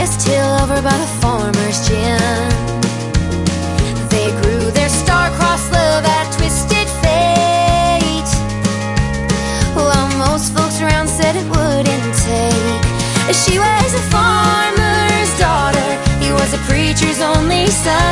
Forest Hill over by the farmer's gym. They grew their star-crossed love at Twisted Fate. While most folks around said it wouldn't take. She was a farmer's daughter, he was a preacher's only son.